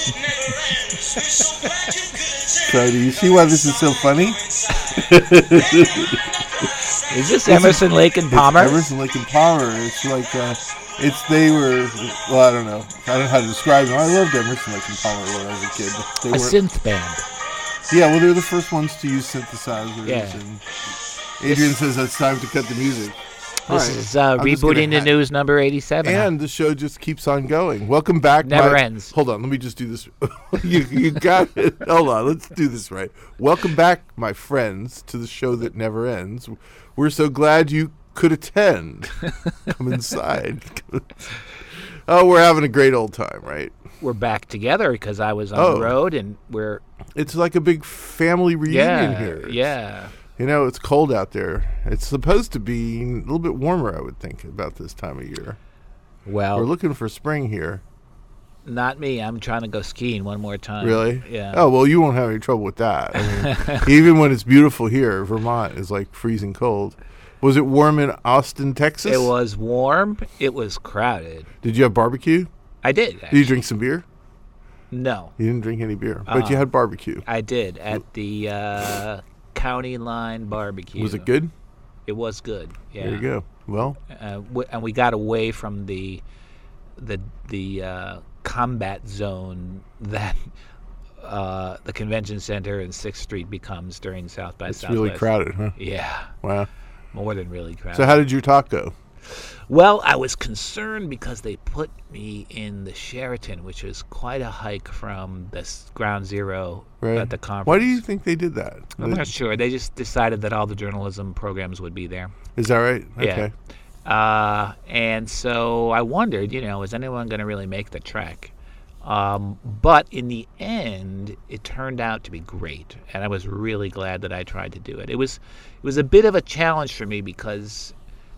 So do you see why this is so funny? Is this Emerson, Lake and Palmer? It's Emerson, Lake and Palmer. It's like they were. Well, I don't know. I don't know how to describe them. I loved Emerson, Lake and Palmer when I was a kid. They a synth band. Yeah, well, they're the first ones to use synthesizers. Yeah. And Adrian says it's time to cut the music. This is Rebooting the News number 87. And the show just keeps on going. Welcome back. Never ends. Hold on, let me just do this. you got it. Hold on, let's do this right. Welcome back, my friends, to the show that never ends. We're so glad you could attend. Come inside. Oh, we're having a great old time, right? We're back together because I was on the road, and It's like a big family reunion here. Yeah. You know, it's cold out there. It's supposed to be a little bit warmer, I would think, about this time of year. Well, we're looking for spring here. Not me. I'm trying to go skiing one more time. Really? Yeah. Oh, well, you won't have any trouble with that. I mean, even when it's beautiful here, Vermont is like freezing cold. Was it warm in Austin, Texas? It was warm. It was crowded. Did you have barbecue? I did. Actually. Did you drink some beer? No. You didn't drink any beer, but you had barbecue. I did at the County Line Barbecue. Was it good? It was good. Yeah. There you go. Well, and we got away from the combat zone that the convention center and 6th Street becomes during South by Southwest. It's really crowded, huh? Yeah. Wow. More than really crowded. So how did your talk go? Well, I was concerned because they put me in the Sheraton, which is quite a hike from the ground zero at the conference. Why do you think they did that? I'm not sure. They just decided that all the journalism programs would be there. Is that right? Yeah. Okay. And so I wondered, is anyone going to really make the trek? But in the end, it turned out to be great, and I was really glad that I tried to do it. It was a bit of a challenge for me because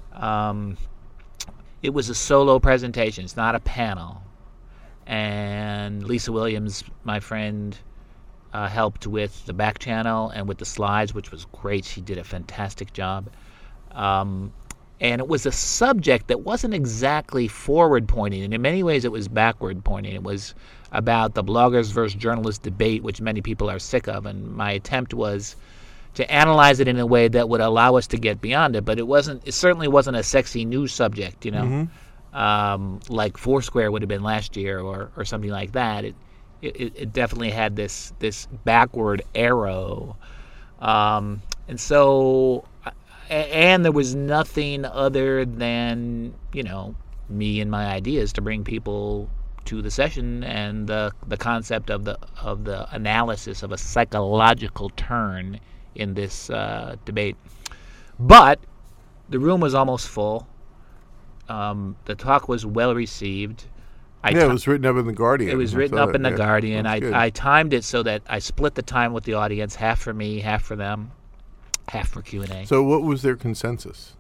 it was a solo presentation. It's not a panel. And Lisa Williams, my friend, helped with the back channel and with the slides, which was great. She did a fantastic job. And it was a subject that wasn't exactly forward-pointing, and in many ways it was backward-pointing. It was about the bloggers versus journalists debate, which many people are sick of, and my attempt was to analyze it in a way that would allow us to get beyond it. But it certainly wasn't a sexy news subject, like Foursquare would have been last year or something like that. It definitely had this backward arrow, and so. And there was nothing other than, me and my ideas to bring people to the session and the concept of the analysis of a psychological turn in this debate. But the room was almost full. The talk was well received. It was written up in the Guardian. It was written up in the Guardian. I timed it so that I split the time with the audience, half for me, half for them. Half for Q&A. So what was their consensus?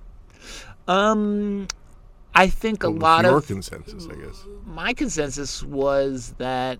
I think what a lot of your consensus, I guess. My consensus was that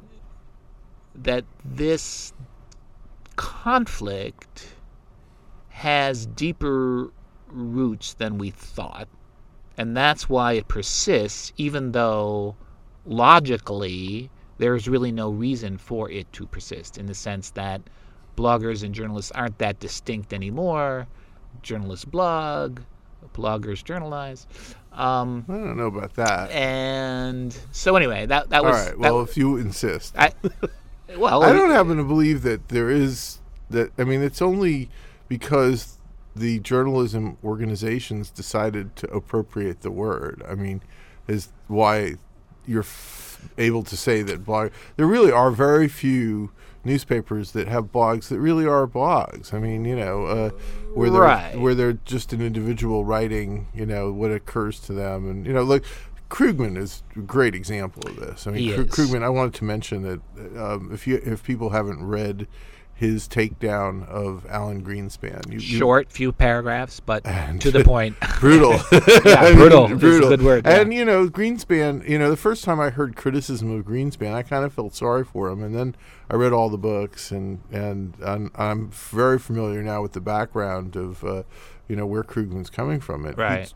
this conflict has deeper roots than we thought, and that's why it persists, even though logically there's really no reason for it to persist, in the sense that bloggers and journalists aren't that distinct anymore. Journalists blog, bloggers journalize. I don't know about that. And so anyway, that was... All right, well, if you insist. I don't happen to believe that there is... it's only because the journalism organizations decided to appropriate the word. Is why you're able to say that blog... There really are very few newspapers that have blogs that really are blogs. Where they're just an individual writing, what occurs to them, and look, Krugman is a great example of this. Krugman. I wanted to mention that if people haven't read his takedown of Alan Greenspan, short, few paragraphs, but to the point. Brutal. Yeah, brutal. Brutal. Is a good word. Yeah. And Greenspan. The first time I heard criticism of Greenspan, I kind of felt sorry for him, and then I read all the books, and I'm very familiar now with the background of where Krugman's coming from. Right.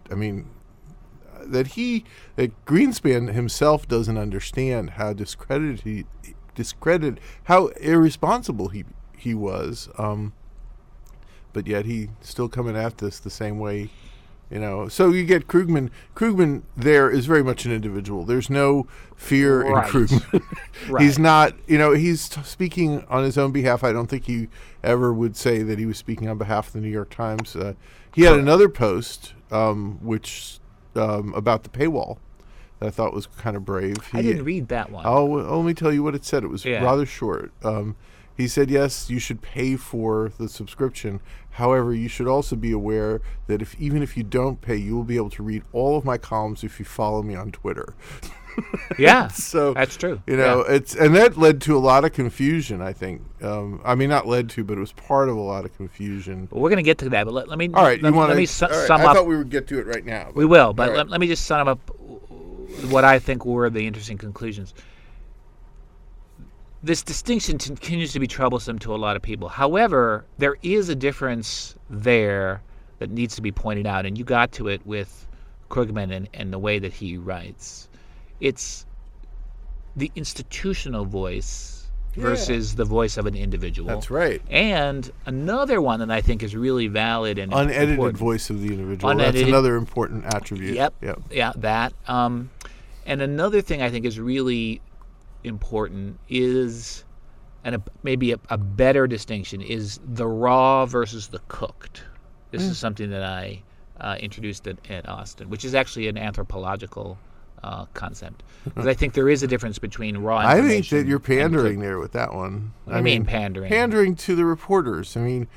That Greenspan himself doesn't understand how discredited discredit how irresponsible he was. But yet he's still coming at this the same way. So you get Krugman. Krugman there is very much an individual. There's no fear in Krugman. Right. He's not, he's speaking on his own behalf. I don't think he ever would say that he was speaking on behalf of the New York Times. He had another post, which about the paywall that I thought was kind of brave. I didn't read that one. Let me tell you what it said. It was rather short. He said, yes, you should pay for the subscription. However, you should also be aware that even if you don't pay, you will be able to read all of my columns if you follow me on Twitter. Yeah, so that's true. And that led to a lot of confusion, I think. Not led to, but it was part of a lot of confusion. Well, we're going to get to that, but let me. All right, let me sum up. I thought we would get to it right now. We will, but let me just sum up what I think were the interesting conclusions. This distinction continues to be troublesome to a lot of people. However, there is a difference there that needs to be pointed out, and you got to it with Krugman and the way that he writes. It's the institutional voice versus the voice of an individual. That's right. And another one that I think is really valid and unedited important. Voice of the individual. Unedited. That's another important attribute. Yep. Yeah, that. And another thing I think is really important is, and maybe a better distinction, is the raw versus the cooked. This is something that I introduced at Austin, which is actually an anthropological concept. Because I think there is a difference between raw information. I think that you're pandering there with that one. What do you mean pandering? Pandering to the reporters. I mean,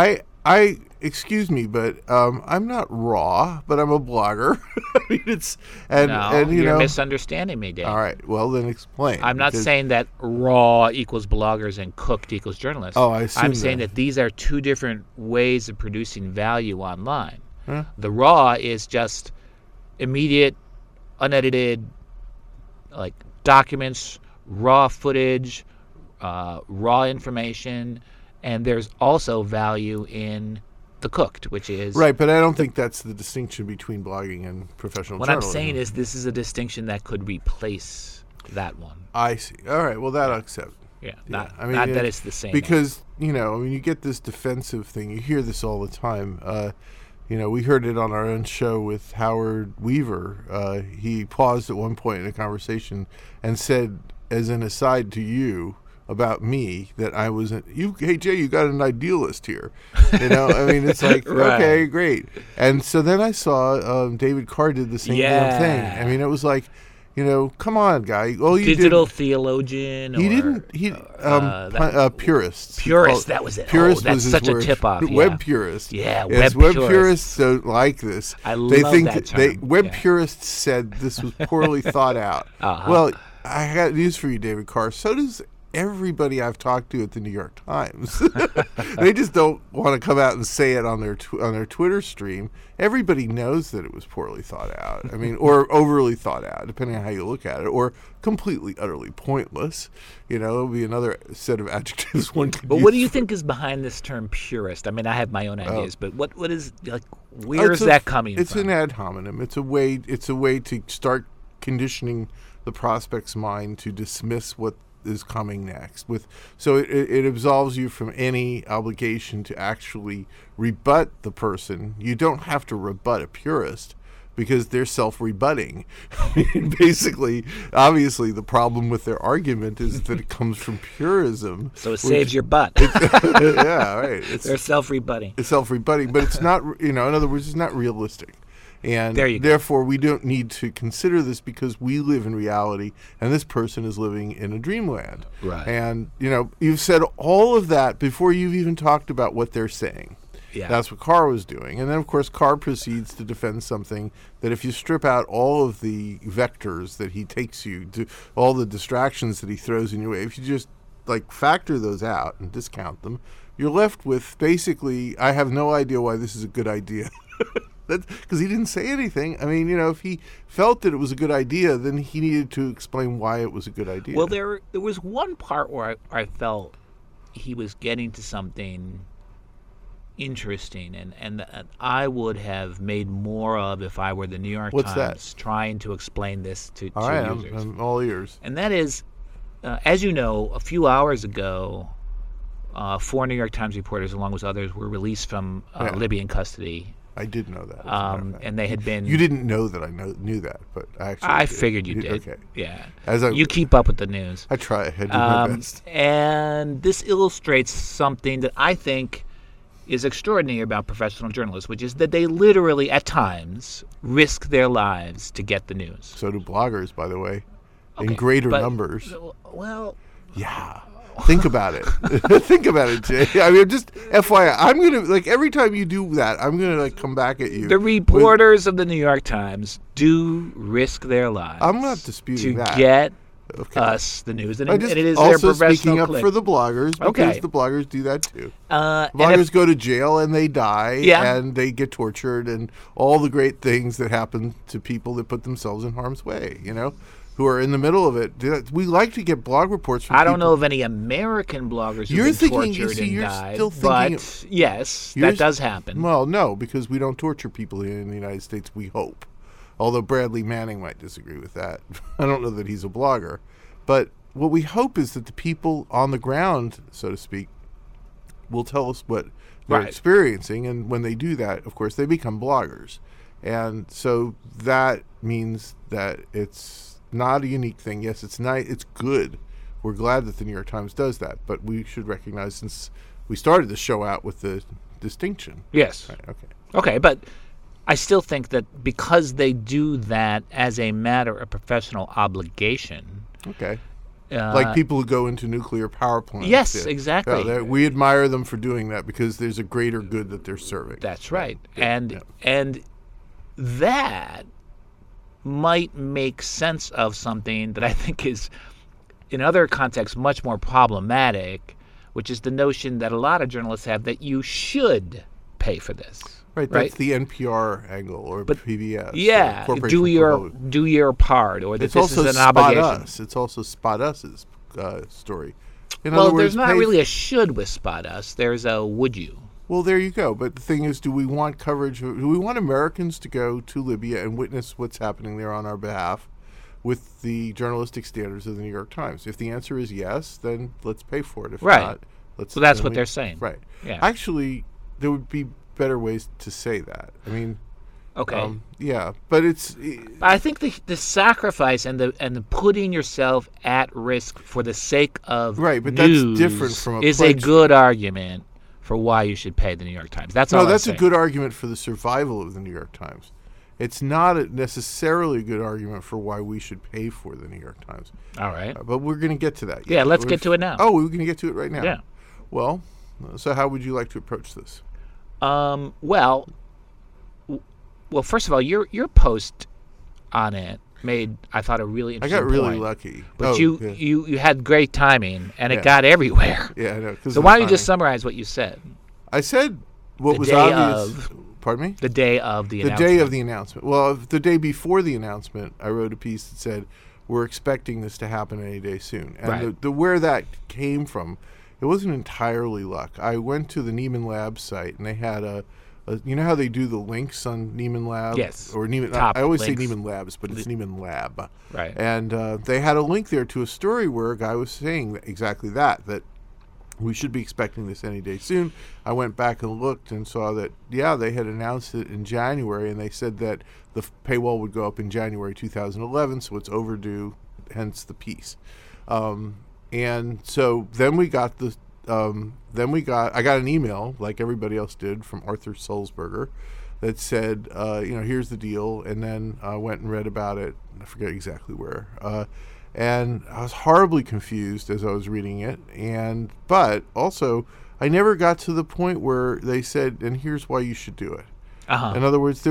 excuse me, but I'm not raw, but I'm a blogger. I mean, you're misunderstanding me, Dave. All right, well then explain. I'm not saying that raw equals bloggers and cooked equals journalists. Oh, I assume I'm saying that these are two different ways of producing value online. Huh? The raw is just immediate, unedited, like documents, raw footage, raw information. And there's also value in the cooked, which is... Right, but I don't think that's the distinction between blogging and professional journalism. What I'm saying is this is a distinction that could replace that one. I see. All right, well, that I'll accept. Yeah, not that it's the same. Because, you get this defensive thing. You hear this all the time. We heard it on our own show with Howard Weaver. He paused at one point in a conversation and said, as an aside to you, about me, that I was hey Jay, you got an idealist here. It's like right. Okay, great. And so then I saw David Carr did the same damn thing. It was like, come on, guy. Oh, you digital theologian. He didn't. Purists. Purist. That was it. Purist that's was such his word. a tip off. Yeah. Web purist. Yeah, yes, web purists don't like this. I love they think that term. Web purists said this was poorly thought out. Uh-huh. Well, I got news for you, David Carr. So does everybody I've talked to at the New York Times. They just don't want to come out and say it on their Twitter stream. Everybody knows that it was poorly thought out. Or overly thought out, depending on how you look at it, or completely, utterly pointless. It'll be another set of adjectives one could But use. what do you think is behind this term purist? I have my own ideas, but what is, where is that coming from? It's an ad hominem. It's a way to start conditioning the prospect's mind to dismiss what is coming next. So it absolves you from any obligation to actually rebut the person. You don't have to rebut a purist because they're self-rebutting. Basically, obviously, the problem with their argument is that it comes from purism. So it saves your butt. Yeah, right. They're self-rebutting. It's self-rebutting, but it's not. In other words, it's not realistic. And therefore, we don't need to consider this because we live in reality, and this person is living in a dreamland. Right. And, you've said all of that before you've even talked about what they're saying. Yeah. That's what Carr was doing. And then, of course, Carr proceeds to defend something that if you strip out all of the vectors that he takes you to, all the distractions that he throws in your way, if you just, factor those out and discount them, you're left with basically, I have no idea why this is a good idea. Because he didn't say anything. If he felt that it was a good idea, then he needed to explain why it was a good idea. Well, there was one part where I felt he was getting to something interesting, and that I would have made more of if I were the New York Times, trying to explain this to all right, users. I'm all ears. And that is, as you know, a few hours ago, 4 New York Times reporters, along with others, were released from Libyan custody. I did know that. And they had been... You didn't know that I knew that, but I figured you did. Okay. Yeah. You you keep up with the news. I try. I do my best. And this illustrates something that I think is extraordinary about professional journalists, which is that they literally, at times, risk their lives to get the news. So do bloggers, by the way, in Okay, greater but- numbers. Well, Yeah. Think about it. Think about it, Jay. I mean, just FYI, I'm going to, every time you do that, I'm going to, come back at you. the reporters of the New York Times do risk their lives. I'm not disputing to that. get Okay. us the news, and I it just is their also professional speaking up click. for the bloggers, because Okay. the bloggers do that too. And Bloggers if- go to jail and they die, Yeah. and they get tortured, and all the great things that happen to people that put themselves in harm's way, who are in the middle of it. We like to get blog reports from I don't people. know of any American bloggers who've You're been thinking- tortured see, and you're died, still thinking but yes, You're that does happen. Well, no, because we don't torture people here in the United States, we hope. Although Bradley Manning might disagree with that. I don't know that he's a blogger. But what we hope is that the people on the ground, so to speak, will tell us what they're Right. experiencing. And when they do that, of course, they become bloggers. And so that means that it's not a unique thing. Yes, it's nice. It's good. We're glad that the New York Times does that. But we should recognize, since we started the show out with the distinction. Yes. Right, okay. Okay, but I still think that because they do that as a matter of professional obligation. Okay. Like people who go into nuclear power plants. Yes, Yeah. exactly. Yeah, we admire them for doing that because there's a greater good that they're serving. That's right. Yeah, and yeah. and that might make sense of something that I think is, in other contexts, much more problematic, which is the notion that a lot of journalists have that you should pay for this. Right, that's the NPR angle or PBS. Yeah, Corporation do your part, or that It's this also is an Spot obligation. Us. It's also Spot Us's story. In Well, other words, there's not really a should with Spot Us. There's a would you. Well, there you go. But the thing is, do we want coverage? Do we want Americans to go to Libya and witness what's happening there on our behalf with the journalistic standards of the New York Times? If the answer is yes, then let's pay for it. If Right. not, let's. So that's then what we- they're saying. Right. Yeah. Actually, there would be better ways to say that. I mean, Okay. yeah, but it's. I think the sacrifice and the putting yourself at risk for the sake of Right, but that's news different from a is pledge. a good argument for why you should pay the New York Times. That's all. No, I'm that's a saying. good argument for the survival of the New York Times. It's not necessarily a good argument for why we should pay for the New York Times. All right. But we're going to get to that. Yeah, let's get to it now. Oh, we're going to get to it right now. Yeah. Well, so how would you like to approach this? Well, first of all, your post on it made, I thought, a really I interesting got really point. lucky. But yeah. you had great timing, and Yeah. it got everywhere. Yeah, I know. 'cause So of why the don't you just timing. summarize what you said? I said what The was day obvious. of- Pardon me? The day of the The announcement. day of the announcement. Well, the day before the announcement, I wrote a piece that said, we're expecting this to happen any day soon. And Right. the where that came from, it wasn't entirely luck. I went to the Neiman Labs site, and they had a you know how they do the links on Neiman Lab? Yes. Or Neiman. Top I always links. say Neiman Labs, but it's Neiman Lab. Right. And they had a link there to a story where a guy was saying exactly that we should be expecting this any day soon. I went back and looked and saw that, yeah, they had announced it in January, and they said that the paywall would go up in January 2011, so it's overdue, hence the piece. And so then we got I got an email, like everybody else did, from Arthur Sulzberger that said, here's the deal, and then I went and read about it. I forget exactly where. And I was horribly confused as I was reading it. But also, I never got to the point where they said, and here's why you should do it. Uh-huh. In other words,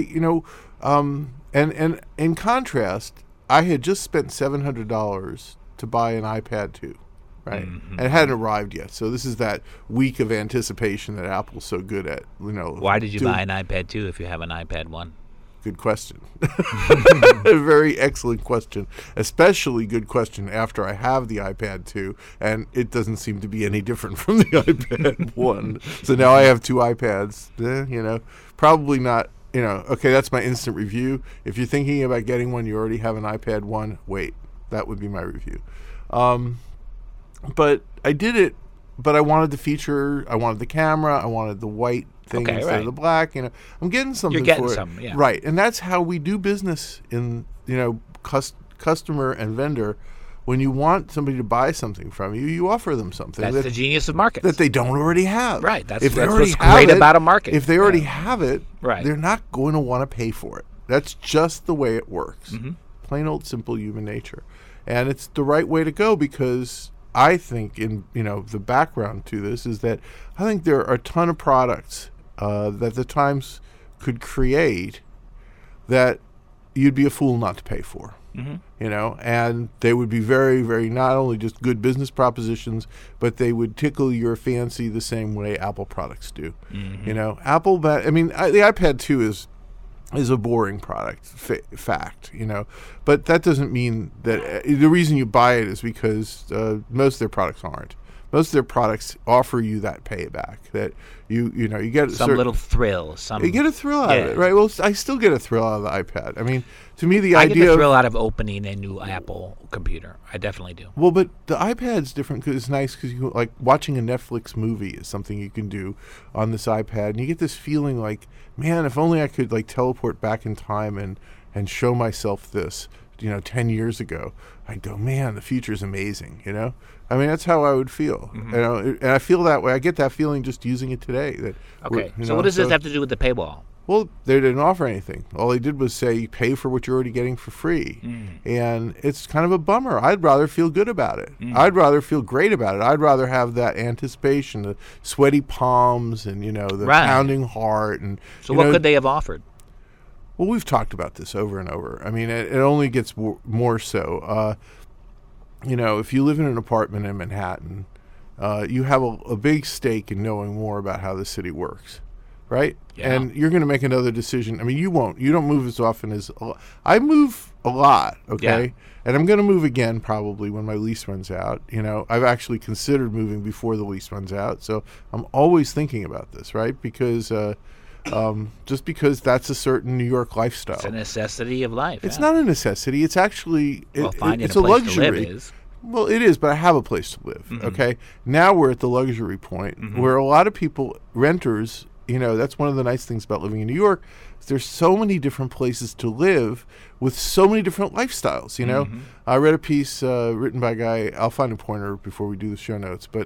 and in contrast, I had just spent $700 to buy an iPad 2, right? Mm-hmm. And it hadn't arrived yet. So this is that week of anticipation that Apple's so good at, Why did you doing- buy an iPad 2 if you have an iPad 1? Good question. A very excellent question. Especially good question after I have the iPad 2, and it doesn't seem to be any different from the iPad 1. So now I have two iPads. Probably not, okay, that's my instant review. If you're thinking about getting one, you already have an iPad 1, wait. That would be my review. But I did it. But I wanted the feature. I wanted the camera. I wanted the white thing instead of the black. I'm getting something. You're getting for it. something, yeah. Right, and that's how we do business in customer and vendor. When you want somebody to buy something from you, you offer them something. That's the genius of markets. That they don't already have. Right. That's if what's great about a market. If they already have it, right, they're not going to want to pay for it. That's just the way it works. Plain old simple human nature. And it's the right way to go, because I think the background to this is that I think there are a ton of products that the Times could create that you'd be a fool not to pay for. And they would be very, very, not only just good business propositions, but they would tickle your fancy the same way Apple products do. Apple, the iPad 2 is a boring product, fact, but that doesn't mean that the reason you buy it is because most of their products aren't. Most of their products offer you that payback, that you get some little thrill. You get a thrill out of it, right? Well, I still get a thrill out of the iPad. I mean, to me, I get the thrill out of opening a new Apple computer. I definitely do. Well, but the iPad's different because it's nice because you like watching a Netflix movie is something you can do on this iPad, and you get this feeling like, man, if only I could like teleport back in time and show myself this, 10 years ago. I'd go, man, the future's amazing, I mean, that's how I would feel, and I feel that way. I get that feeling just using it today. So what does this have to do with the paywall? Well, they didn't offer anything. All they did was say, pay for what you're already getting for free. And it's kind of a bummer. I'd rather feel good about it. I'd rather feel great about it. I'd rather have that anticipation, the sweaty palms and, the pounding heart. And so what could they have offered? Well, we've talked about this over and over. I mean, it only gets more so. If you live in an apartment in Manhattan, you have a big stake in knowing more about how the city works, right? Yeah. And you're going to make another decision. I mean, you won't. You don't move as often as I move a lot, okay? Yeah. And I'm going to move again probably when my lease runs out. I've actually considered moving before the lease runs out, so I'm always thinking about this, right? Because just because that's a certain New York lifestyle. It's a necessity of life. It's not a necessity. It's actually finding it's a place luxury. to live is. Well, it is, but I have a place to live. Okay, now we're at the luxury point where a lot of people, renters, that's one of the nice things about living in New York. Is there's so many different places to live with so many different lifestyles. I read a piece written by a guy. I'll find a pointer before we do the show notes, but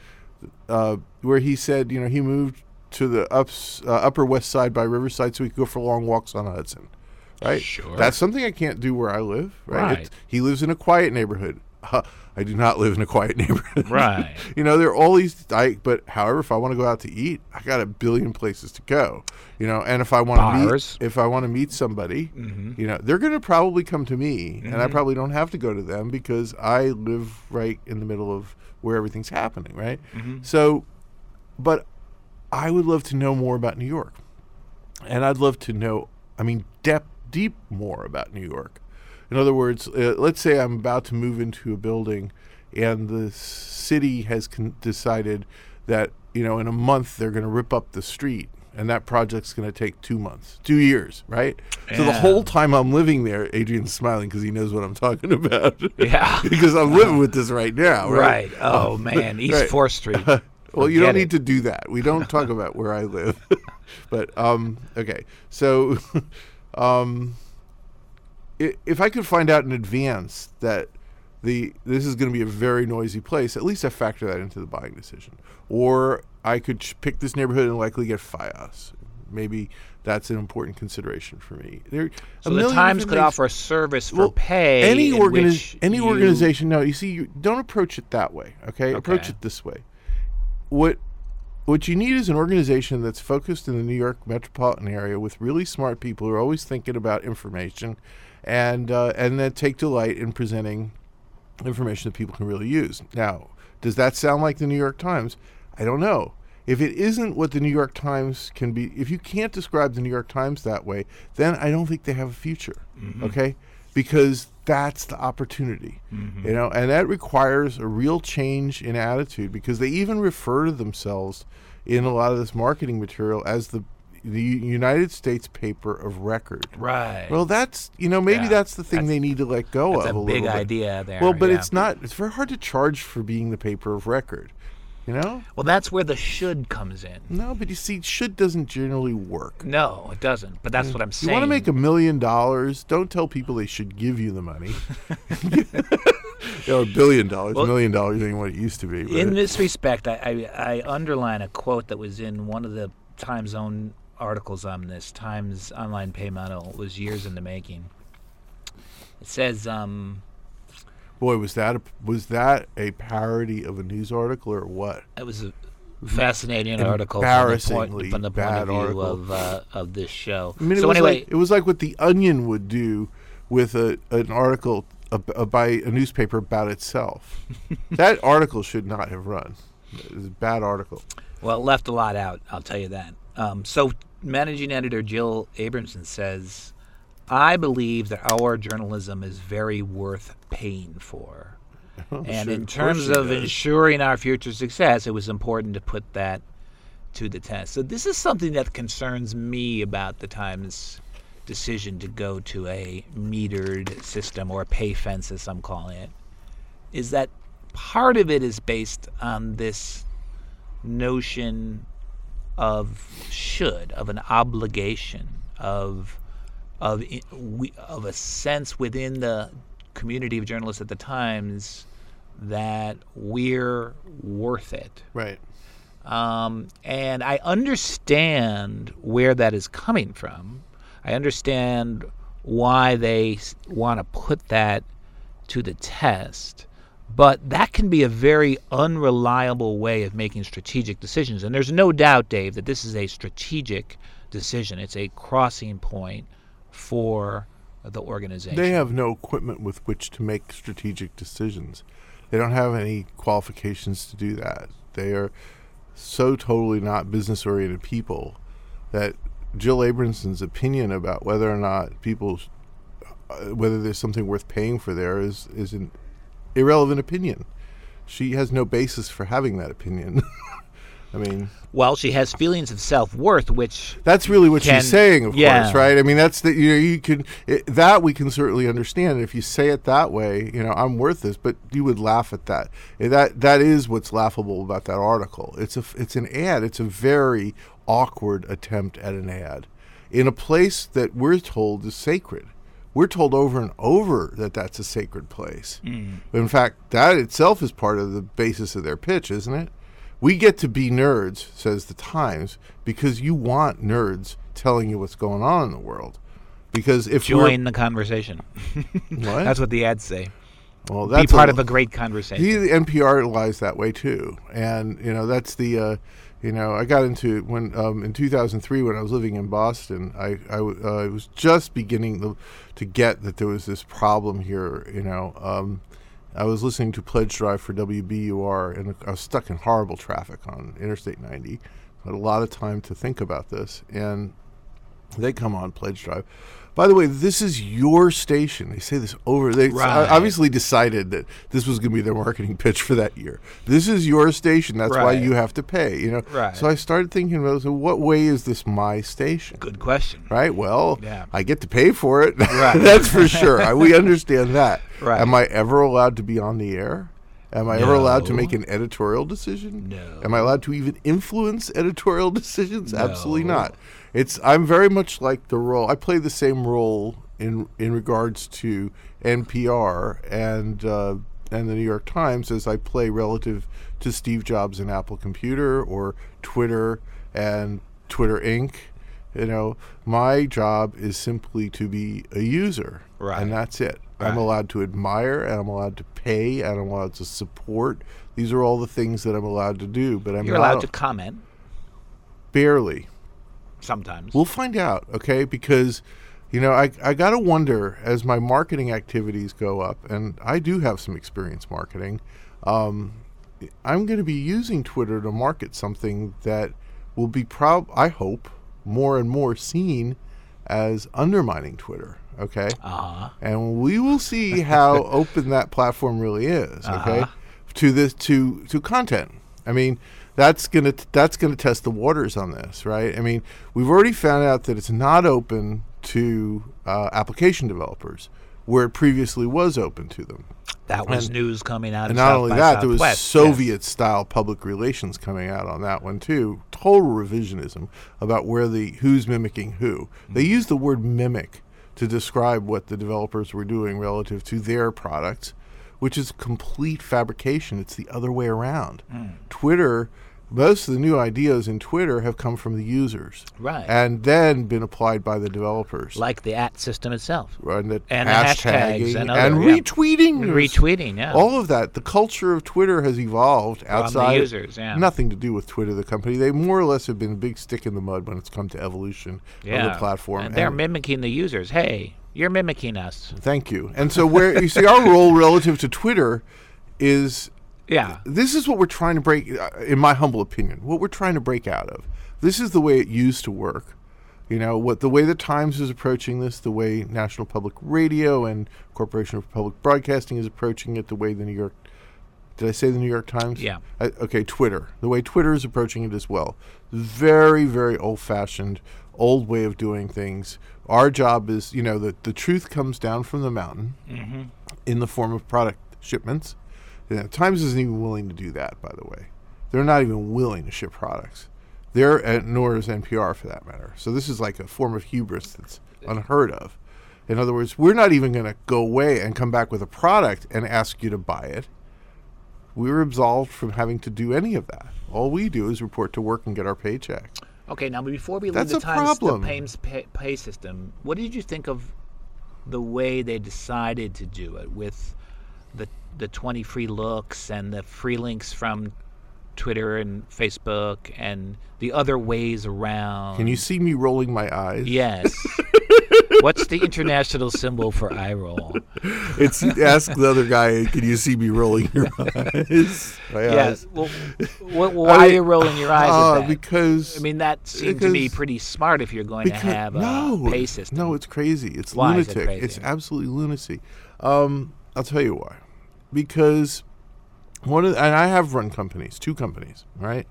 where he said, he moved to the Upper West Side by Riverside so he could go for long walks on Hudson. Right? Sure. That's something I can't do where I live. Right. He lives in a quiet neighborhood. I do not live in a quiet neighborhood. Right. There are all these. But however, if I want to go out to eat, I got a billion places to go. And if I want to meet somebody, they're going to probably come to me, and I probably don't have to go to them because I live right in the middle of where everything's happening. Right. So, but I would love to know more about New York, and I'd love to know. Deep more about New York. In other words, let's say I'm about to move into a building and the city has decided that, in a month they're going to rip up the street and that project's going to take 2 months, 2 years, right? Yeah. So the whole time I'm living there, Adrian's smiling because he knows what I'm talking about. Yeah. Because I'm living with this right now, right? Right. Oh, man. East 4th Street. Well, you don't need to do that. We don't talk about where I live. But, okay. So... if I could find out in advance that this is going to be a very noisy place, at least I factor that into the buying decision. Or I could pick this neighborhood and likely get FiOS. Maybe that's an important consideration for me. So the Times could offer a service for pay. Any organization. No, you see, you don't approach it that way. Okay, approach it this way. What you need is an organization that's focused in the New York metropolitan area with really smart people who are always thinking about information, and that take delight in presenting information that people can really use. Now, does that sound like the New York Times? I don't know. If it isn't what the New York Times can be, if you can't describe the New York Times that way, then I don't think they have a future. Okay? Because that's the opportunity, and that requires a real change in attitude, because they even refer to themselves in a lot of this marketing material as the the United States paper of record. Right. Well, that's maybe that's the thing they need to let go That's of a a big little bit. idea there. Well, but yeah. it's not. It's very hard to charge for being the paper of record. Well, that's where the should comes in. No, but you see, should doesn't generally work. No, it doesn't. But that's what I'm saying. You want to make $1 million? Don't tell people they should give you the money. $1 billion. Well, $1 million ain't what it used to be. In this respect, I underline a quote that was in one of the Time Zone articles on this. Times Online Pay Model was years in the making. It says, boy, was that a parody of a news article or what? it was a fascinating article Embarrassingly from the point bad of view article. of this show. I mean, So anyway, it was like what the Onion would do with an article by a newspaper about itself. That article should not have run. It was a bad article. well, it left a lot out, I'll tell you that. So managing editor Jill Abramson says, I believe that our journalism is very worth paying for. And Sure, in of course terms she of does. ensuring our future success, it was important to put that to the test. So this is something that concerns me about the Times decision to go to a metered system, or a pay fence as some call it, is that part of it is based on this notion of should, of an obligation, of a sense within the community of journalists at the Times that we're worth it. Right. And I understand where that is coming from. I understand why they want to put that to the test. But that can be a very unreliable way of making strategic decisions. And there's no doubt, Dave, that this is a strategic decision. It's a crossing point for the organization. They have no equipment with which to make strategic decisions. They don't have any qualifications to do that. They are so totally not business-oriented people that Jill Abramson's opinion about whether or not whether there's something worth paying for there is an irrelevant opinion. She has no basis for having that opinion. I mean, well, she has feelings of self-worth, which that's really what she's saying, of yeah. course, right? I mean, that's the that we can certainly understand. If you say it that way, I'm worth this, but you would laugh at that. That is what's laughable about that article. It's an ad. It's a very awkward attempt at an ad in a place that we're told is sacred. We're told over and over that that's a sacred place. In fact, that itself is part of the basis of their pitch, isn't it? We get to be nerds, says the Times, because you want nerds telling you what's going on in the world. Because if join the conversation. What? That's what the ads say. Well, that's be part of a great conversation. The NPR lies that way too, and that's the. I got into when in 2003 when I was living in Boston. I was just beginning to get that there was this problem here. I was listening to Pledge Drive for WBUR, and I was stuck in horrible traffic on Interstate 90. I had a lot of time to think about this, and they come on Pledge Drive. By the way, this is your station. They say this over. They obviously decided that this was going to be their marketing pitch for that year. This is your station. That's why you have to pay. Right. So I started thinking about, so what way is this my station? Good question. Right. Well, yeah. I get to pay for it. Right. That's for sure. We understand that. Right. Am I ever allowed to be on the air? Am I ever allowed to make an editorial decision? No. Am I allowed to even influence editorial decisions? No. Absolutely not. I'm very much like the role. I play the same role in regards to NPR and the New York Times as I play relative to Steve Jobs and Apple Computer or Twitter and Twitter Inc. My job is simply to be a user, and that's it. I'm allowed to admire, and I'm allowed to pay, and I'm allowed to support. These are all the things that I'm allowed to do. But You're allowed to comment. Barely. Sometimes. We'll find out, okay? Because, I got to wonder, as my marketing activities go up, and I do have some experience marketing, I'm going to be using Twitter to market something that will be, I hope, more and more seen as undermining Twitter, okay? And we will see how open that platform really is, okay? To content. I mean, that's gonna test the waters on this, right? I mean, we've already found out that it's not open to application developers, where it previously was open to them. That was news coming out. And of not South only by that, there was Southwest, Soviet-style public relations coming out on that one too. Total revisionism about who's mimicking who. They used the word mimic to describe what the developers were doing relative to their products, which is complete fabrication. It's the other way around. Twitter, most of the new ideas in Twitter have come from the users. Right. And then been applied by the developers. Like the @system itself. And the hashtags and retweeting. Retweeting, yeah. All of that. The culture of Twitter has evolved outside. From the users, yeah. Nothing to do with Twitter, the company. They more or less have been a big stick in the mud when it's come to evolution of the platform. And they're mimicking the users. Hey, you're mimicking us. Thank you. And so where you see our role relative to Twitter is... Yeah. This is what we're trying to break, in my humble opinion, what we're trying to break out of. This is the way it used to work. You know, the way the Times is approaching this, the way National Public Radio and Corporation for Public Broadcasting is approaching it, the way the New York, did I say the New York Times? Yeah. Okay, Twitter. The way Twitter is approaching it as well. Very, very old-fashioned, old way of doing things. Our job is, you know, the truth comes down from the mountain in the form of product shipments. Yeah, Times isn't even willing to do that, by the way. They're not even willing to ship products. Nor is NPR, for that matter. So this is like a form of hubris that's unheard of. In other words, we're not even going to go away and come back with a product and ask you to buy it. We were absolved from having to do any of that. All we do is report to work and get our paycheck. Okay, now before we leave That's the a Times, problem. the Times pay system, what did you think of the way they decided to do it with the 20 free looks and the free links from Twitter and Facebook and the other ways around? Can you see me rolling my eyes? Yes. What's the international symbol for eye roll? It's ask the other guy, can you see me rolling your eyes? Yes. Well, why are you rolling your eyes at that? Because... I mean, that seemed to me pretty smart if you're going to have a pay system. No, it's crazy. It's Why lunatic. is it crazy? It's absolutely lunacy. I'll tell you why. Because and I have run companies, 2 companies, right?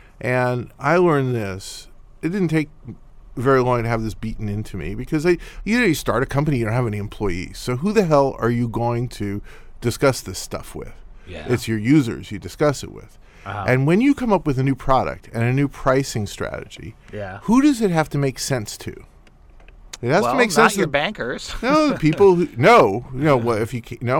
And I learned this. It didn't take very long to have this beaten into me because you start a company, you don't have any employees. So who the hell are you going to discuss this stuff with? Yeah. It's your users you discuss it with. And when you come up with a new product and a new pricing strategy, who does it have to make sense to? It has to make sense. Not your bankers. No, the people who what if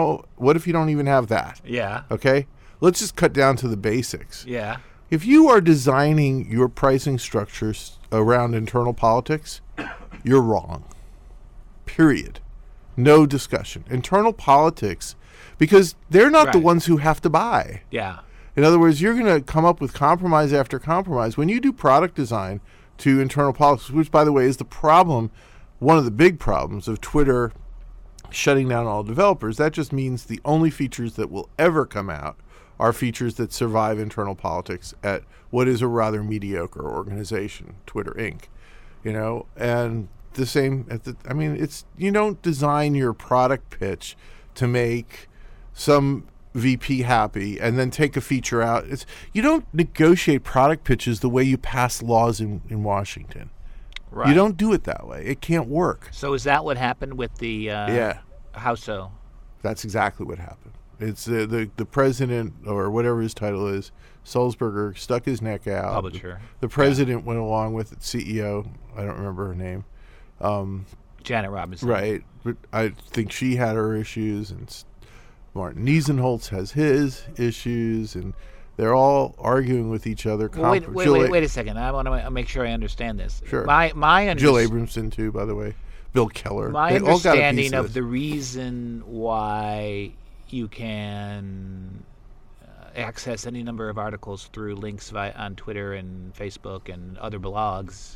you don't even have that? Yeah. Okay? Let's just cut down to the basics. Yeah. If you are designing your pricing structures around internal politics, you're wrong. Period. No discussion. Internal politics, because they're not the ones who have to buy. Yeah. In other words, you're going to come up with compromise after compromise. When you do product design to internal politics, which, by the way, is the problem, one of the big problems of Twitter shutting down all developers, that just means the only features that will ever come out are features that survive internal politics at what is a rather mediocre organization, Twitter Inc. You know, and the same it's, you don't design your product pitch to make some VP happy and then take a feature out. You don't negotiate product pitches the way you pass laws in Washington. Right. You don't do it that way. It can't work. So is that what happened with the how so? That's exactly what happened. It's the president, or whatever his title is, Sulzberger, stuck his neck out. Publisher. The president went along with it, CEO. I don't remember her name. Janet Robinson. Right. But I think she had her issues, and Martin Niesenholz has his issues, and they're all arguing with each other. Well, wait a second. I want to make sure I understand this. Sure. Jill Abramson, too, by the way. Bill Keller. My understanding of the reason why you can access any number of articles through links on Twitter and Facebook and other blogs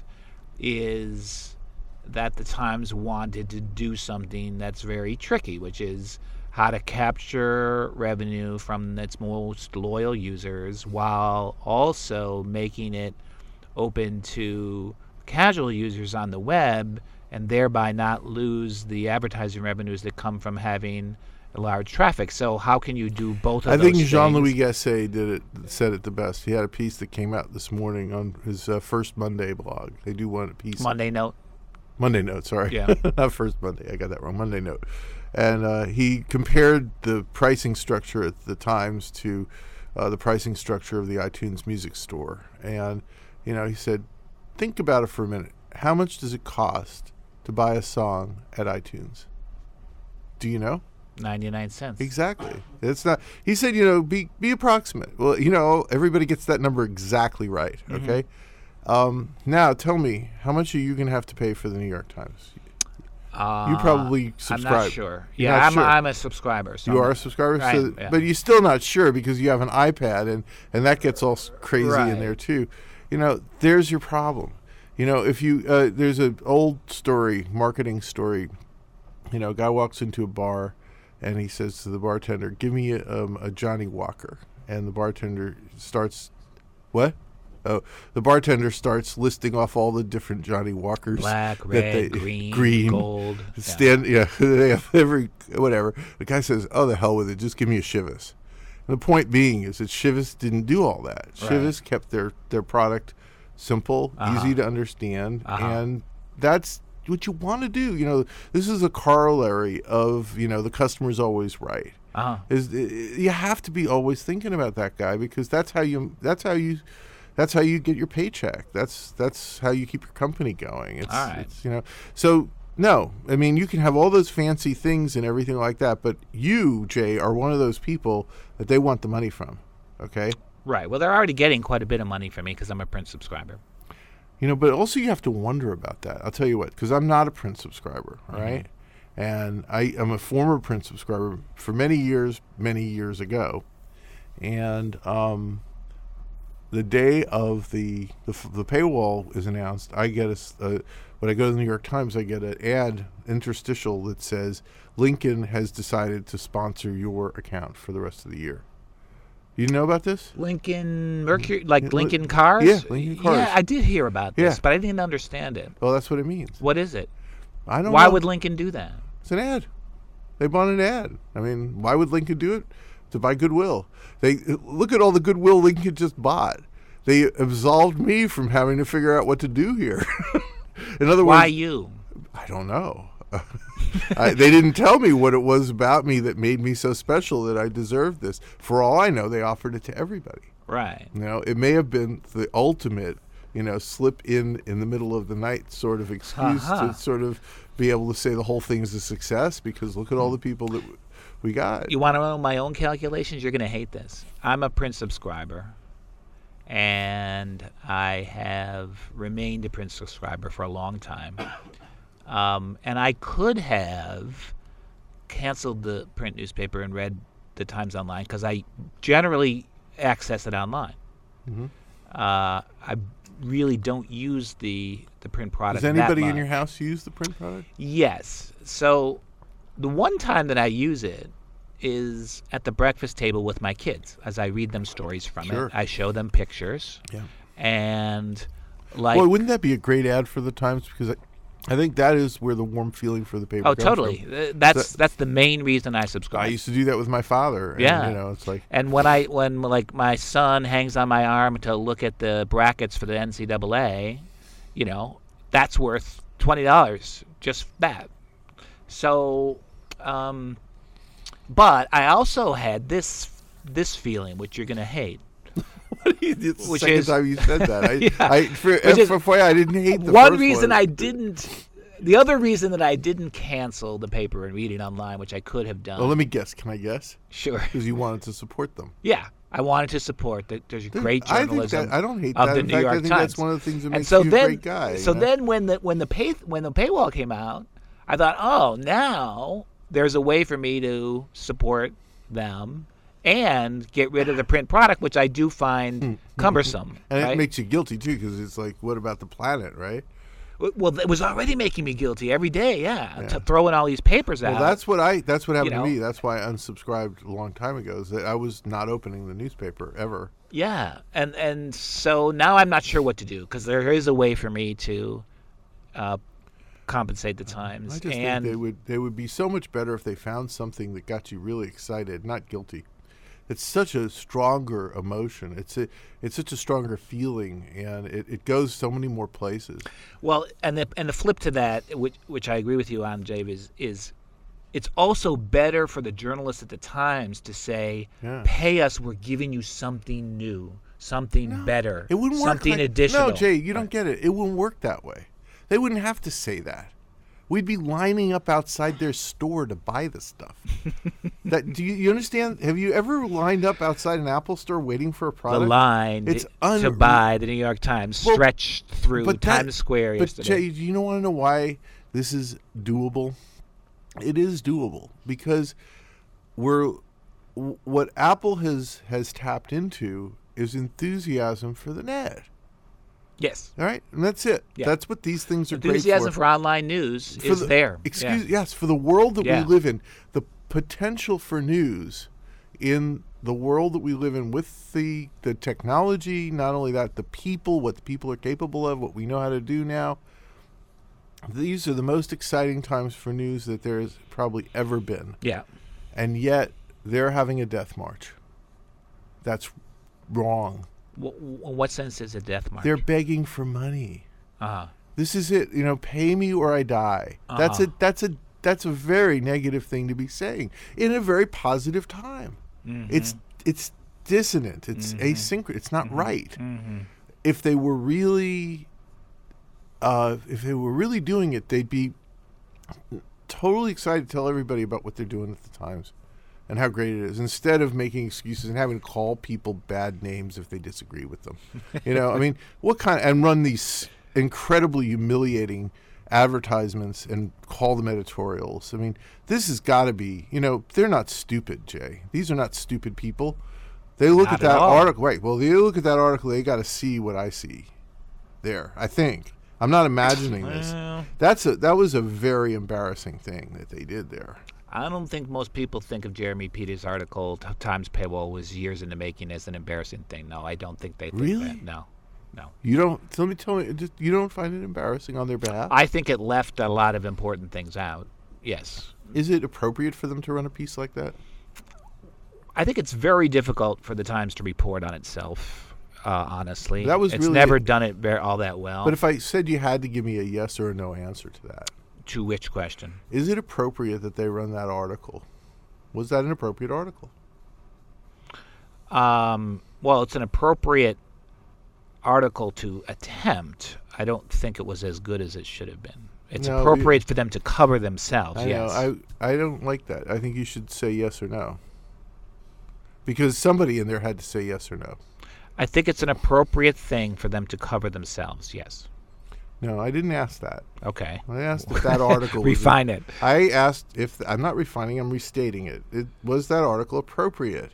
is that the Times wanted to do something that's very tricky, which is how to capture revenue from its most loyal users while also making it open to casual users on the web and thereby not lose the advertising revenues that come from having large traffic. So how can you do both of I those think things? Jean-Louis Gasset said it the best. He had a piece that came out this morning on his First Monday blog. They do one piece. Monday Note. Monday Note, sorry. Yeah. Not First Monday. I got that wrong. Monday Note. And he compared the pricing structure at the Times to the pricing structure of the iTunes Music Store. And, he said, think about it for a minute. How much does it cost to buy a song at iTunes? Do you know? 99 cents. Exactly. It's not. He said, be approximate. Well, everybody gets that number exactly right. Okay. Now tell me, how much are you going to have to pay for the New York Times? You probably subscribe. I'm not sure. You're Yeah, not sure. I'm a subscriber. So You are a subscriber, yeah. but you're still not sure because you have an iPad and that gets all crazy Right. in there too. There's your problem. If you there's an old story, marketing story. A guy walks into a bar and he says to the bartender, "Give me a Johnny Walker," and the bartender starts, "What?" Oh, the bartender starts listing off all the different Johnny Walkers. Black, that red, green, gold. They have every whatever. The guy says, "Oh, the hell with it. Just give me a Chivas." And the point being is that Chivas didn't do all that. Right. Chivas kept their product simple, easy to understand, and that's what you want to do. This is a corollary of the customer's always right. You have to be always thinking about that guy because that's how you get your paycheck. That's how you keep your company going. All right. So no, I mean you can have all those fancy things and everything like that, but you, Jay, are one of those people that they want the money from. Okay. Right. Well, they're already getting quite a bit of money from me because I'm a print subscriber. But also you have to wonder about that. I'll tell you what, because I'm not a print subscriber, all right? And I am a former print subscriber for many years ago. And the day of the paywall is announced, I get when I go to the New York Times, I get an ad interstitial that says, Lincoln has decided to sponsor your account for the rest of the year. You know about this? Lincoln Mercury, like Lincoln Cars? Yeah, Lincoln Cars. Yeah, I did hear about this, Yeah. but I didn't understand it. Well, that's what it means. What is it? I don't Why know. would Lincoln do that? It's an ad. They bought an ad. I mean, why would Lincoln do it? To buy goodwill. They look at all the goodwill Lincoln just bought. They absolved me from having to figure out what to do here. In other Why words, you? I don't know. They didn't tell me what it was about me that made me so special that I deserved this. For all I know, they offered it to everybody. Right. It may have been the ultimate, slip in the middle of the night sort of excuse to sort of be able to say the whole thing's a success because look at all the people that we got. You want to know my own calculations? You're going to hate this. I'm a print subscriber, and I have remained a print subscriber for a long time. And I could have canceled the print newspaper and read the Times online because I generally access it online. I really don't use the print product. Does anybody that in much. your house use the print product? Yes. So the one time that I use it is at the breakfast table with my kids as I read them stories from Sure. it. I show them pictures. Yeah. And like Boy, wouldn't that be a great ad for the Times? Because I think that is where the warm feeling for the paper oh, comes totally. from. That's the main reason I I subscribe. used to do that with my father. And, Yeah. it's like, And when like my son hangs on my arm to look at the brackets for the NCAA, that's worth $20 just that. So, but I also had this feeling, which you're gonna hate. it's the Which second is- time you said that. Yeah. I didn't hate the One first reason one. I didn't. The other reason that I didn't cancel the paper and read it online, which I could have done. Well, let me guess. Can I guess? Sure. Because you wanted to support them. Yeah, I wanted to support that. There's great journalism. I don't hate of that. the In New fact, York I think Times. that's one of the things that And makes so you then, a great guy. So then, when the paywall came out, I thought, oh, now there's a way for me to support them and get rid of the print product, which I do find cumbersome. and right? it makes you guilty too, because it's like, what about the planet, right? Well, it was already making me guilty every day. To throwing all these papers out. Well, that's what happened know. to me. That's why I unsubscribed a long time ago. Is that I was not opening the newspaper ever. Yeah, and so now I'm not sure what to do because there is a way for me to compensate the Times. I just think they would be so much better if they found something that got you really excited, not guilty. It's such a stronger emotion. It's such a stronger feeling, and it goes so many more places. Well, and the flip to that, which I agree with you on, Jave, is it's also better for the journalists at the Times to say, "Pay us. We're giving you something new, something better, it wouldn't work something additional." No, Jay, you don't get it. It wouldn't work that way. They wouldn't have to say that. We'd be lining up outside their store to buy the stuff. Do you understand? Have you ever lined up outside an Apple store waiting for a product? The line to buy the New York Times stretched through Times Square yesterday. But Jay, do you want to know why this is doable? It is doable because what Apple has tapped into is enthusiasm for the net. Yes. All right, and that's it. Yeah. That's what these things are great for. Enthusiasm for online news is there. Yes, for the world that we live in, the potential for news in the world that we live in with the technology, not only that, the people, what the people are capable of, what we know how to do now. These are the most exciting times for news that there has probably ever been. Yeah. And yet, they're having a death march. That's wrong. What sense is a death march? They're begging for money. Uh-huh. This is it. Pay me or I die. Uh-huh. That's a very negative thing to be saying in a very positive time. Mm-hmm. It's dissonant. It's asynchronous. It's not right. Mm-hmm. If they were really, doing it, they'd be totally excited to tell everybody about what they're doing at the Times and how great it is, instead of making excuses and having to call people bad names if they disagree with them. And run these incredibly humiliating advertisements and call them editorials. I mean, this has got to be, they're not stupid, Jay. These are not stupid people. They look at that article, right? Well, they look at that article, they got to see what I see there, I think. I'm not imagining this. That was a very embarrassing thing that they did there. I don't think most people think of Jeremy Peters' article, Times Paywall was years in the making, as an embarrassing thing. No, I don't think they think that. No. You don't? Tell me. You don't find it embarrassing on their behalf? I think it left a lot of important things out. Yes. Is it appropriate for them to run a piece like that? I think it's very difficult for the Times to report on itself. Honestly, it's never done it all that well. But if I said you had to give me a yes or a no answer to that. To which question? Is it appropriate that they run that article? Was that an appropriate article? Well, it's an appropriate article to attempt. I don't think it was as good as it should have been. It's appropriate for them to cover themselves. I don't like that. I think you should say yes or no. Because somebody in there had to say yes or no. I think it's an appropriate thing for them to cover themselves, yes. No, I didn't ask that. Okay. I asked if that article Refine it. I asked if... I'm not refining, I'm restating it. Was that article appropriate?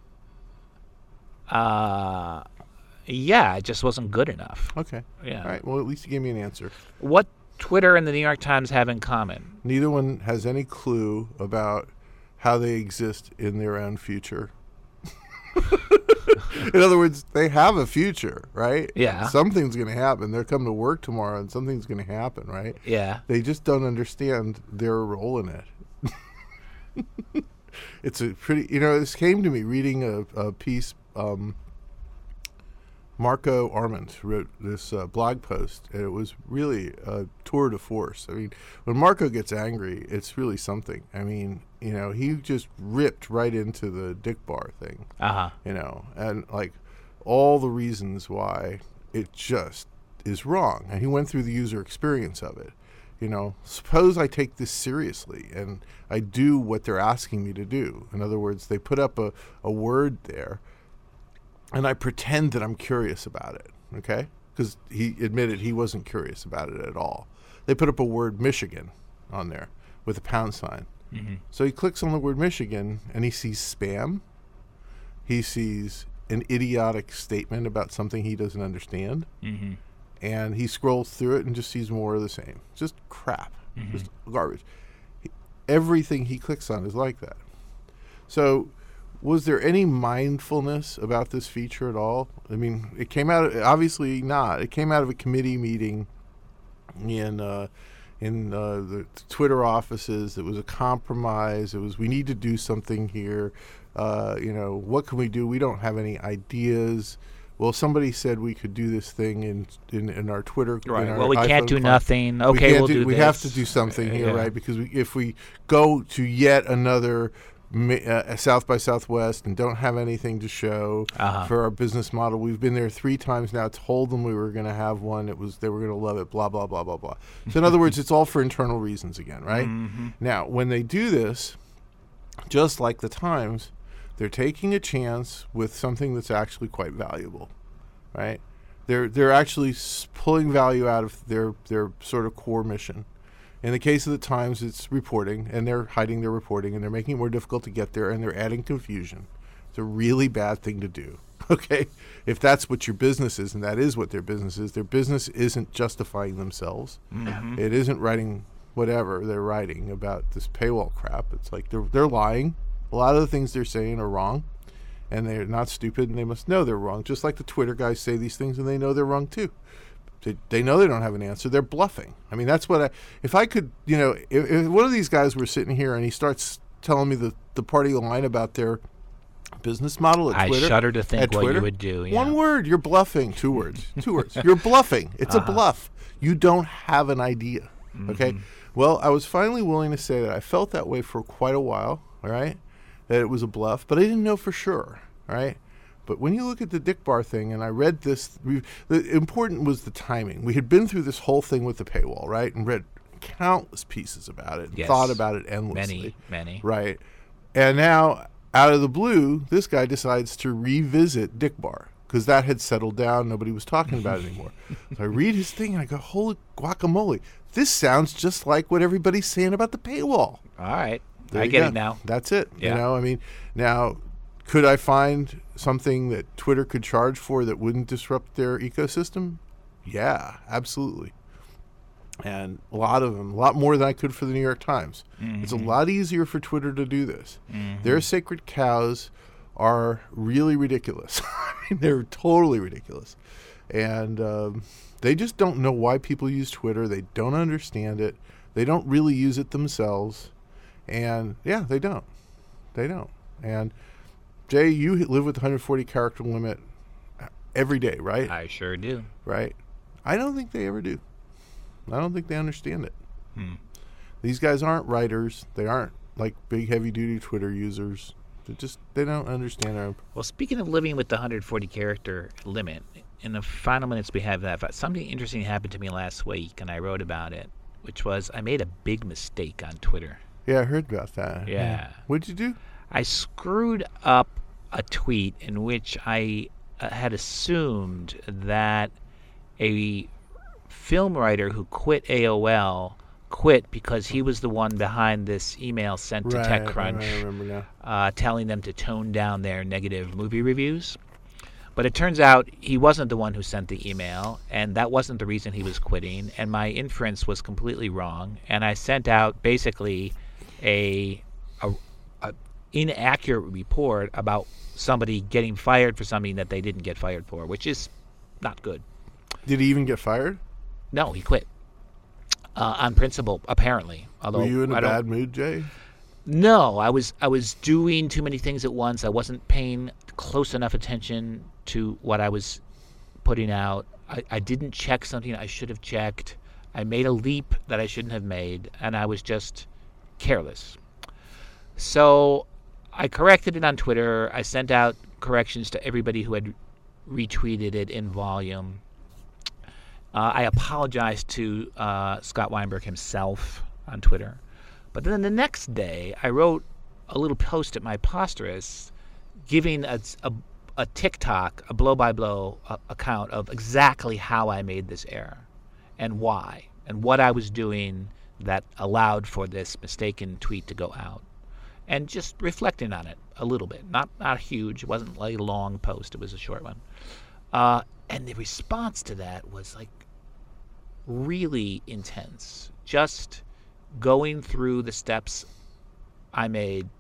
Yeah, it just wasn't good enough. Okay. Yeah. All right, well, at least you gave me an answer. What Twitter and the New York Times have in common? Neither one has any clue about how they exist in their own future. In other words, they have a future, right? Yeah. Something's going to happen. They're coming to work tomorrow, and something's going to happen, right? Yeah. They just don't understand their role in it. It's a pretty... this came to me reading a piece... Marco Arment wrote this blog post, and it was really a tour de force. I mean, when Marco gets angry, it's really something. I mean, he just ripped right into the Dick Bar thing. Uh-huh. And like all the reasons why it just is wrong. And he went through the user experience of it. Suppose I take this seriously and I do what they're asking me to do. In other words, they put up a word there, and I pretend that I'm curious about it, okay? Because he admitted he wasn't curious about it at all. They put up a word Michigan on there with a pound sign. Mm-hmm. So he clicks on the word Michigan, and he sees spam. He sees an idiotic statement about something he doesn't understand. Mm-hmm. And he scrolls through it and just sees more of the same. Just crap. Mm-hmm. Just garbage. Everything he clicks on is like that. So... was there any mindfulness about this feature at all? I mean, it came out... obviously not. It came out of a committee meeting in in the Twitter offices. It was a compromise. It was, we need to do something here. What can we do? We don't have any ideas. Well, somebody said we could do this thing in our Twitter. Right. Our well, we can't do nothing. Okay, we'll do this. We have to do something here, right? Because if we go to yet another South by Southwest and don't have anything to show for our business model, we've been there 3 times now. Told them we were going to have one. They were going to love it. Blah blah blah blah blah. So in other words, it's all for internal reasons again, right? Mm-hmm. Now, when they do this, just like the Times, they're taking a chance with something that's actually quite valuable, right? They're actually pulling value out of their sort of core mission. In the case of the Times, it's reporting, and they're hiding their reporting, and they're making it more difficult to get there, and they're adding confusion. It's a really bad thing to do, okay? If that's what your business is, and that is what their business isn't justifying themselves. Mm-hmm. It isn't writing whatever they're writing about this paywall crap. It's like they're lying. A lot of the things they're saying are wrong, and they're not stupid, and they must know they're wrong. Just like the Twitter guys say these things, and they know they're wrong too. They know they don't have an answer. They're bluffing. I mean, that's what if I could, if one of these guys were sitting here and he starts telling me the party line about their business model at Twitter. I shudder to think what you would do. Yeah. One word, you're bluffing. 2 words. 2 words. You're bluffing. It's a bluff. You don't have an idea. Okay? Mm-hmm. Well, I was finally willing to say that I felt that way for quite a while, all right? That it was a bluff, but I didn't know for sure, right? But when you look at the Dick Barr thing, and I read this, the important was the timing. We had been through this whole thing with the paywall, right? And read countless pieces about it, and thought about it endlessly. Many. Right. And now, out of the blue, this guy decides to revisit Dick Barr, because that had settled down. Nobody was talking about it anymore. So I read his thing, and I go, holy guacamole. This sounds just like what everybody's saying about the paywall. All right. I get it now. That's it. Yeah. I mean, now, could I find something that Twitter could charge for that wouldn't disrupt their ecosystem? Yeah, absolutely. And a lot of them, a lot more than I could for the New York Times. Mm-hmm. It's a lot easier for Twitter to do this. Mm-hmm. Their sacred cows are really ridiculous. I mean, they're totally ridiculous. And they just don't know why people use Twitter. They don't understand it. They don't really use it themselves. And, yeah, they don't. They don't. And, Jay, you live with the 140 character limit every day, right? I sure do. Right? I don't think they ever do. I don't think they understand it. These guys aren't writers. They aren't, like, big, heavy-duty Twitter users. They don't understand our... Well, speaking of living with the 140 character limit, in the final minutes we have that, something interesting happened to me last week, and I wrote about it, which was I made a big mistake on Twitter. Yeah, I heard about that. Yeah. What'd you do? I screwed up a tweet in which I had assumed that a film writer who quit AOL quit because he was the one behind this email sent to TechCrunch I remember now. telling them to tone down their negative movie reviews. But it turns out he wasn't the one who sent the email, and that wasn't the reason he was quitting, and my inference was completely wrong. And I sent out basically a inaccurate report about somebody getting fired for something that they didn't get fired for, which is not good. Did he even get fired? No, he quit. On principle, apparently. Although were you in a bad mood, Jay? No, I was doing too many things at once. I wasn't paying close enough attention to what I was putting out. I didn't check something I should have checked. I made a leap that I shouldn't have made, and I was just careless. So I corrected it on Twitter. I sent out corrections to everybody who had retweeted it in volume. I apologized to Scott Weinberg himself on Twitter. But then the next day, I wrote a little post at my Posterous giving a TikTok, a blow-by-blow account of exactly how I made this error and why and what I was doing that allowed for this mistaken tweet to go out. And just reflecting on it a little bit. Not huge. It wasn't like a long post. It was a short one. And the response to that was like really intense. Just going through the steps I made,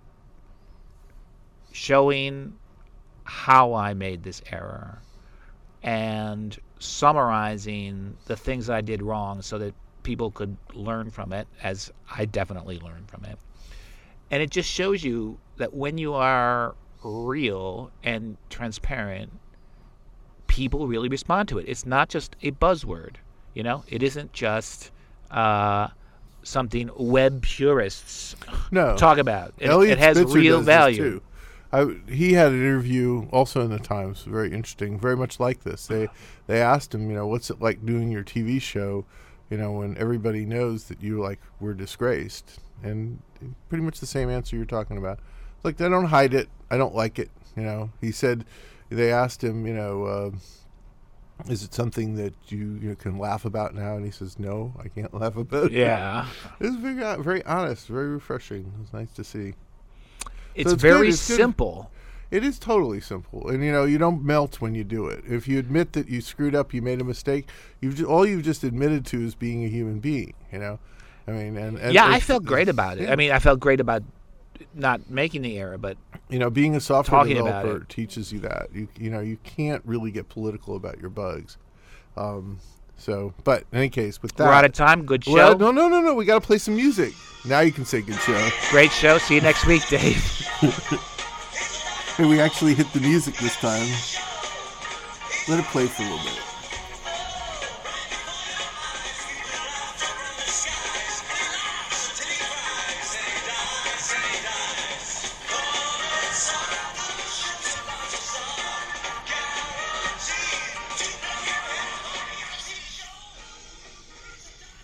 showing how I made this error, and summarizing the things that I did wrong so that people could learn from it, as I definitely learned from it. And it just shows you that when you are real and transparent, people really respond to it. It's not just a buzzword, you know? It isn't just something web purists talk about. It has Spitzer real does value. this too. He had an interview also in the Times, very interesting, very much like this. They asked him, what's it like doing your TV show, when everybody knows that you were disgraced, and pretty much the same answer you're talking about. It's like, I don't hide it, I don't like it. He said, they asked him, is it something that you can laugh about now? And he says, no, I can't laugh about it. Yeah. It was very, very honest, very refreshing. It was nice to see. It's very simple. It is totally simple. And, you don't melt when you do it. If you admit that you screwed up, you made a mistake, all you've just admitted to is being a human being, I mean, and I felt great about it. Yeah. I mean, I felt great about not making the error, but being a software developer teaches you that you can't really get political about your bugs. But in any case, with that, we're out of time. Good show. Well, no. We got to play some music. Now you can say good show. Great show. See you next week, Dave. Hey, we actually hit the music this time. Let it play for a little bit.